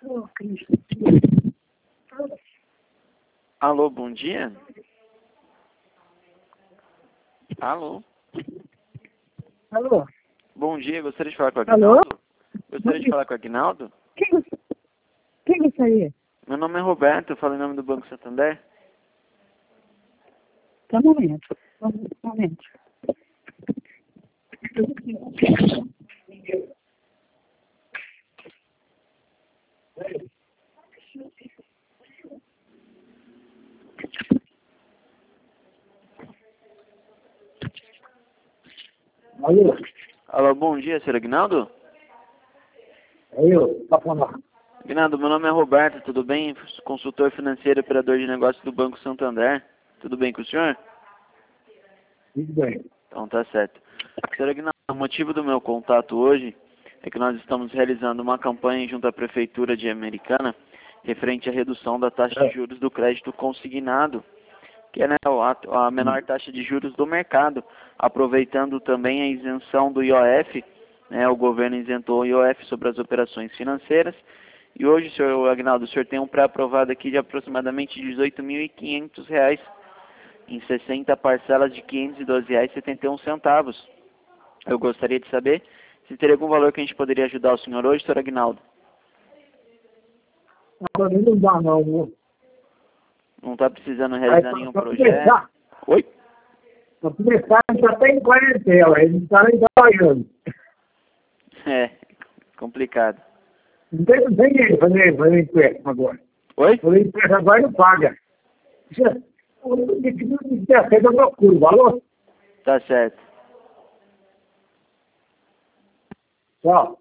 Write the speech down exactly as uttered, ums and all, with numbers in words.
Alô, bom dia. Alô. Alô? Bom dia, gostaria de falar com o Alô? Aguinaldo? Gostaria de falar com o Aguinaldo? Quem você, quem você aí? Meu nome é Roberto, eu falo em nome do Banco Santander. Só um momento. Só um momento. Alô? Alô, bom dia, senhor Aguinaldo? É eu, tá falando. Aguinaldo, meu nome é Roberto, tudo bem? Consultor financeiro e operador de negócios do Banco Santander. Tudo bem com o senhor? Tudo bem. Então tá certo. Senhor Aguinaldo, o motivo do meu contato hoje é que nós estamos realizando uma campanha junto à Prefeitura de Americana referente à redução da taxa de É. juros do crédito consignado, que é, né, a, a menor taxa de juros do mercado, aproveitando também a isenção do I O F, né, o governo isentou o I O F sobre as operações financeiras, e hoje, senhor Aguinaldo, o senhor tem um pré-aprovado aqui de aproximadamente dezoito mil e quinhentos reais, em sessenta parcelas de quinhentos e doze reais e setenta e um centavos. Eu gostaria de saber se teria algum valor que a gente poderia ajudar o senhor hoje, senhor Aguinaldo. Agora não dá não, viu? Não está precisando Aí, realizar pra, nenhum pra projeto? começar, Oi? pra começar, a gente já tá em quarentena, eles estão aí trabalhando. É, complicado. Não tem, não tem dinheiro fazer, fazer empréstimo agora. Oi? Fazer empréstimo agora não paga. Isso é- O que não tem aceito, eu procuro, valor? Tá certo. Tchau.